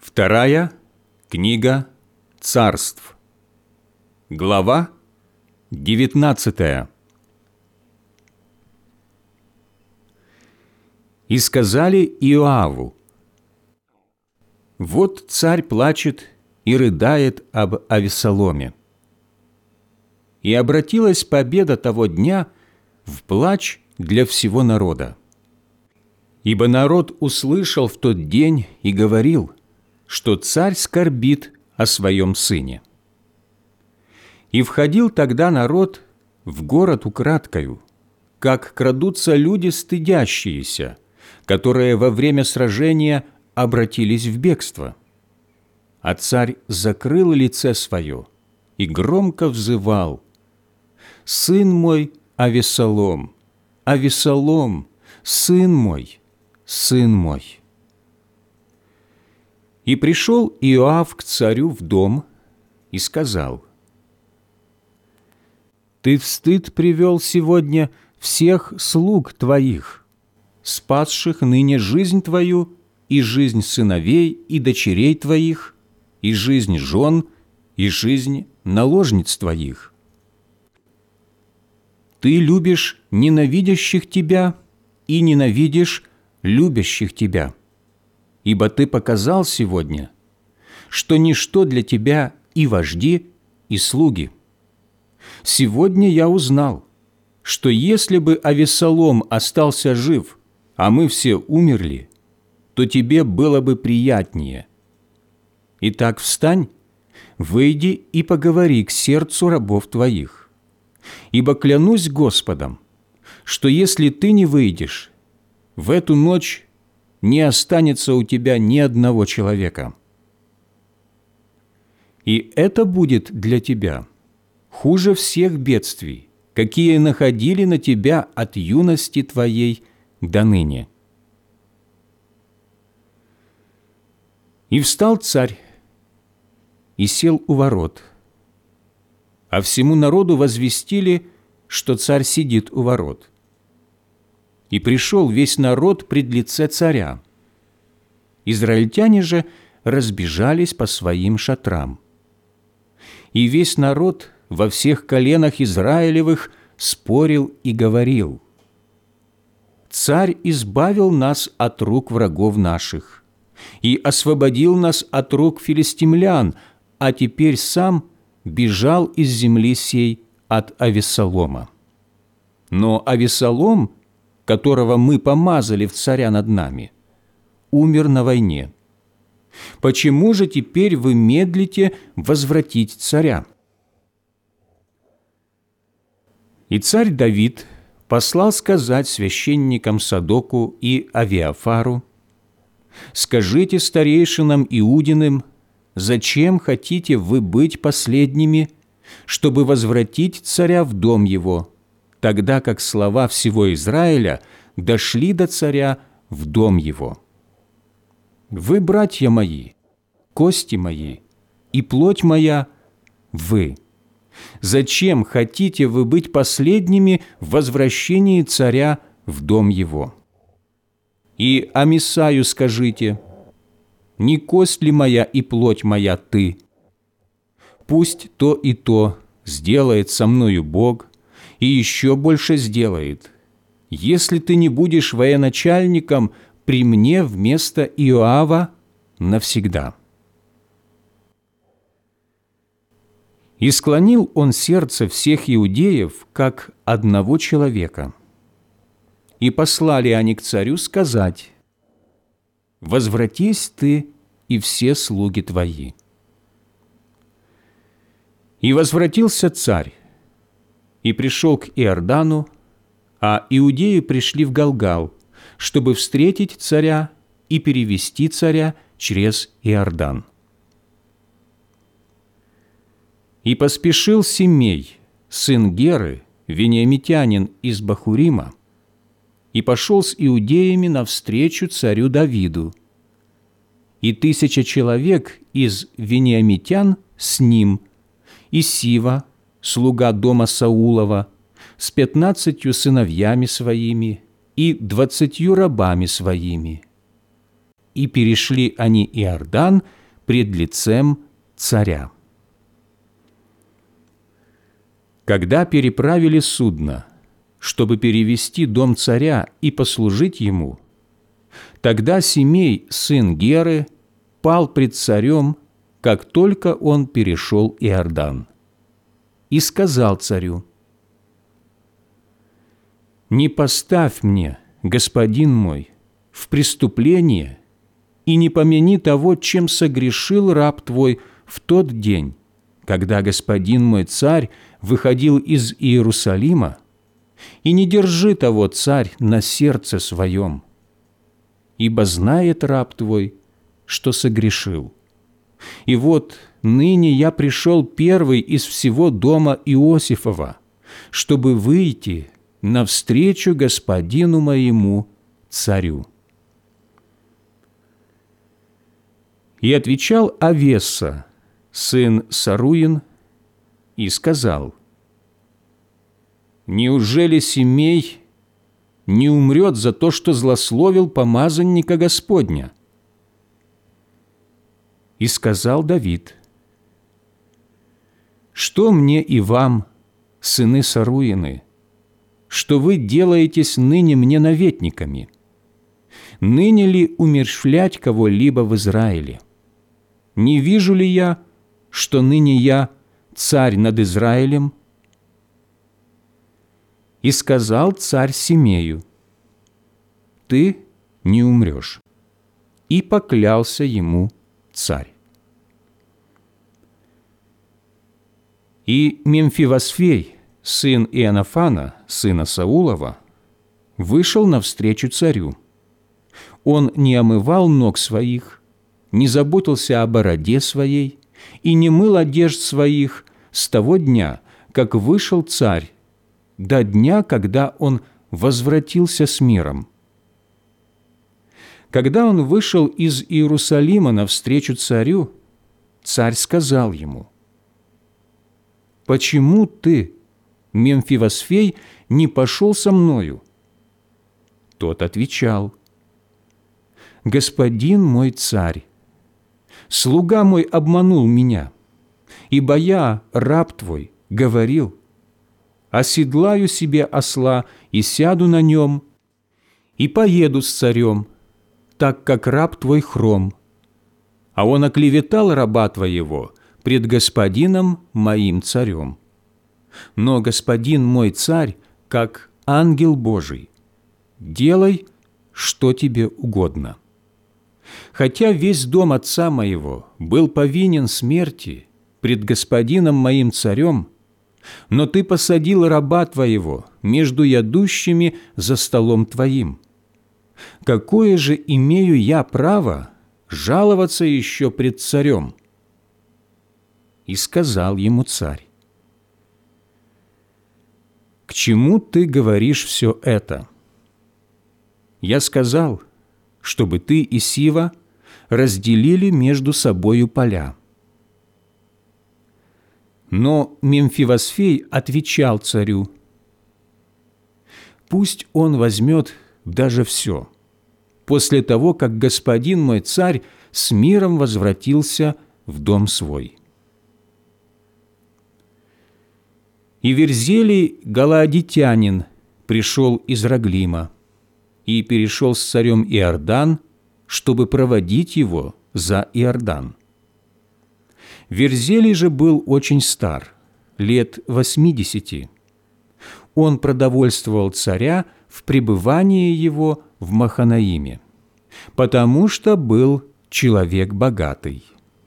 Вторая книга Царств, глава 19. «И сказали Иоаву: вот царь плачет и рыдает об Авессаломе. И обратилась победа того дня в плач для всего народа. Ибо народ услышал в тот день и говорил, что царь скорбит о своем сыне. И входил тогда народ в город украдкою, как крадутся люди стыдящиеся, которые во время сражения обратились в бегство. А царь закрыл лице свое и громко взывал: «Сын мой Авессалом, Авессалом, сын мой, сын мой». И пришел Иоав к царю в дом и сказал: «Ты в стыд привел сегодня всех слуг твоих, спасших ныне жизнь твою и жизнь сыновей и дочерей твоих, и жизнь жен, и жизнь наложниц твоих. Ты любишь ненавидящих тебя и ненавидишь любящих тебя, ибо ты показал сегодня, что ничто для тебя и вожди, и слуги. Сегодня я узнал, что если бы Авессалом остался жив, а мы все умерли, то тебе было бы приятнее. Итак, встань, выйди и поговори к сердцу рабов твоих. Ибо клянусь Господом, что если ты не выйдешь, в эту ночь не останется у тебя ни одного человека. И это будет для тебя хуже всех бедствий, какие находили на тебя от юности твоей до ныне». И встал царь и сел у ворот, а всему народу возвестили, что царь сидит у ворот. И пришел весь народ пред лице царя. Израильтяне же разбежались по своим шатрам. И весь народ во всех коленах Израилевых спорил и говорил: «Царь избавил нас от рук врагов наших и освободил нас от рук филистимлян, а теперь сам бежал из земли сей от Авессалома. Но Авессалом, которого мы помазали в царя над нами, умер на войне. Почему же теперь вы медлите возвратить царя?» И царь Давид послал сказать священникам Садоку и Авиафару: «Скажите старейшинам Иудиным, зачем хотите вы быть последними, чтобы возвратить царя в дом его, тогда как слова всего Израиля дошли до царя в дом его? Вы, братья мои, кости мои и плоть моя, вы. Зачем хотите вы быть последними в возвращении царя в дом его? И Амисаю скажите: не кость ли моя и плоть моя ты? Пусть то и то сделает со мною Бог, и еще больше сделает, если ты не будешь военачальником при мне вместо Иоава навсегда». И склонил он сердце всех иудеев, как одного человека. И послали они к царю сказать: «Возвратись ты и все слуги твои». И возвратился царь, и пришел к Иордану, а иудеи пришли в Галгал, чтобы встретить царя и перевести царя через Иордан. И поспешил Симей, сын Геры, вениамитянин из Бахурима, и пошел с иудеями навстречу царю Давиду. И 1000 человек из вениамитян с ним, и Сива, слуга дома Саулова, с 15 сыновьями своими и 20 рабами своими. И перешли они Иордан пред лицем царя. Когда переправили судно, чтобы перевести дом царя и послужить ему, тогда Семей, сын Геры, пал пред царем, как только он перешел Иордан, и сказал царю: «Не поставь мне, господин мой, в преступление и не помяни того, чем согрешил раб твой в тот день, когда господин мой царь выходил из Иерусалима, и не держи того, царь, на сердце своем, ибо знает раб твой, что согрешил. И вот ныне я пришел первый из всего дома Иосифова, чтобы выйти навстречу господину моему царю». И отвечал Авесса, сын Саруин, и сказал: «Неужели Семей не умрет за то, что злословил помазанника Господня?» И сказал Давид: «Что мне и вам, сыны Саруины, что вы делаетесь ныне мне наветниками? Ныне ли умерщвлять кого-либо в Израиле? Не вижу ли я, что ныне я царь над Израилем?» И сказал царь Семею: «Ты не умрешь». И поклялся ему царь. И Мемфивосфей, сын Иоаннафана, сына Саулова, вышел навстречу царю. Он не омывал ног своих, не заботился о бороде своей и не мыл одежд своих с того дня, как вышел царь, до дня, когда он возвратился с миром. Когда он вышел из Иерусалима навстречу царю, царь сказал ему: «Почему ты, Мемфивосфей, не пошел со мною?» Тот отвечал: «Господин мой царь, слуга мой обманул меня, ибо я, раб твой, говорил: оседлаю себе осла и сяду на нем, и поеду с царем, так как раб твой хром. А он оклеветал раба твоего пред господином моим царем. Но господин мой царь, как ангел Божий, делай, что тебе угодно. Хотя весь дом отца моего был повинен смерти пред господином моим царем, но ты посадил раба твоего между ядущими за столом твоим. Какое же имею я право жаловаться еще пред царем?» И сказал ему царь: «К чему ты говоришь все это? Я сказал, чтобы ты и Сива разделили между собою поля». Но Мемфивосфей отвечал царю: «Пусть он возьмет даже все, после того, как господин мой царь с миром возвратился в дом свой». И Верзелий галаадитянин пришел из Раглима и перешел с царем Иордан, чтобы проводить его за Иордан. Верзелий же был очень стар, лет 80. Он продовольствовал царя в пребывании его в Маханаиме, потому что был человек богатый.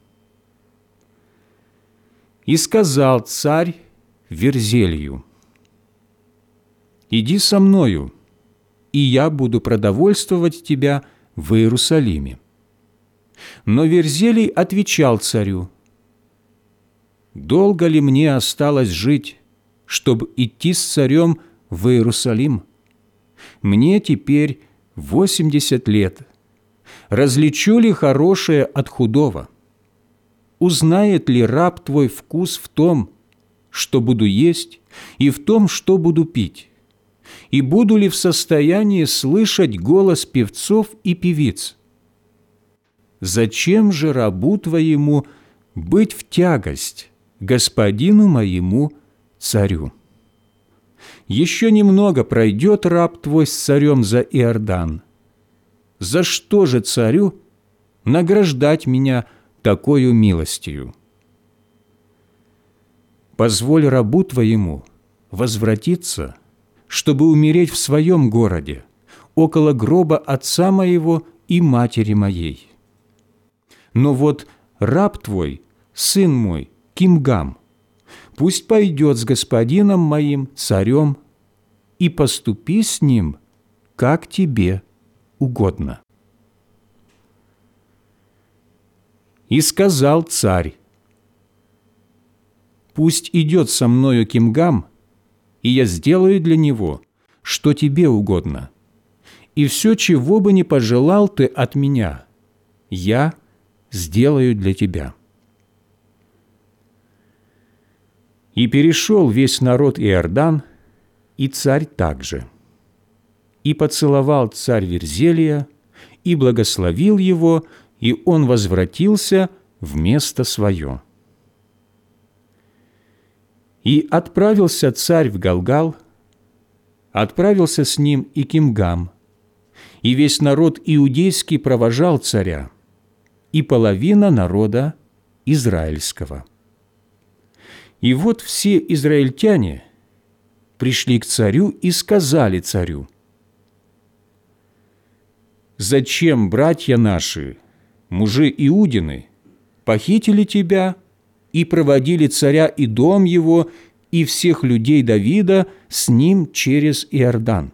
И сказал царь Верзелию: «Иди со мною, и я буду продовольствовать тебя в Иерусалиме». Но Верзелий отвечал царю: «Долго ли мне осталось жить, чтобы идти с царем в Иерусалим? Мне теперь 80 лет. Различу ли хорошее от худого? Узнает ли раб твой вкус в том, что буду есть, и в том, что буду пить? И буду ли в состоянии слышать голос певцов и певиц?» зачем же рабу твоему быть в тягость господину моему царю? Еще немного пройдет раб твой с царем за Иордан. За что же царю награждать меня такою милостью? Позволь рабу твоему возвратиться, чтобы умереть в своем городе, около гроба отца моего и матери моей. Но вот раб твой, сын мой, Кимгам, пусть пойдет с господином моим, царем, и поступи с ним, как тебе угодно». И сказал царь: «Пусть идет со мною Кимгам, и я сделаю для него, что тебе угодно, и все, чего бы ни пожелал ты от меня, я сделаю для тебя». И перешел весь народ Иордан, и царь также. И поцеловал царь Верзелия, и благословил его, и он возвратился в место свое. И отправился царь в Галгал, отправился с ним и Кимгам, и весь народ иудейский провожал царя, и половина народа израильского. И вот все израильтяне пришли к царю и сказали царю: «Зачем братья наши, мужи Иудины, похитили тебя и проводили царя и дом его, и всех людей Давида с ним через Иордан?»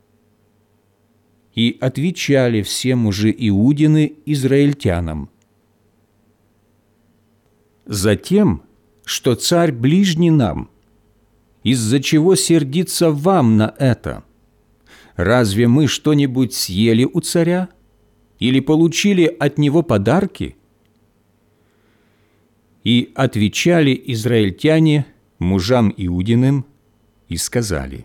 И отвечали все мужи Иудины израильтянам: «Затем, что царь ближний нам, из-за чего сердиться вам на это? Разве мы что-нибудь съели у царя или получили от него подарки?» И отвечали израильтяне мужам Иудиным и сказали: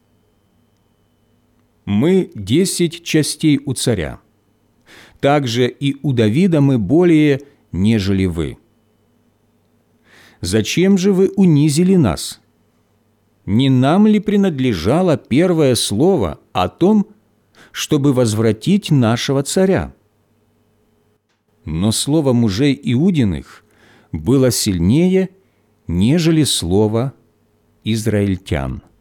«Мы 10 частей у царя, также и у Давида мы более, нежели вы. Зачем же вы унизили нас? Не нам ли принадлежало первое слово о том, чтобы возвратить нашего царя?» Но слово мужей Иудиных было сильнее, нежели слово израильтян.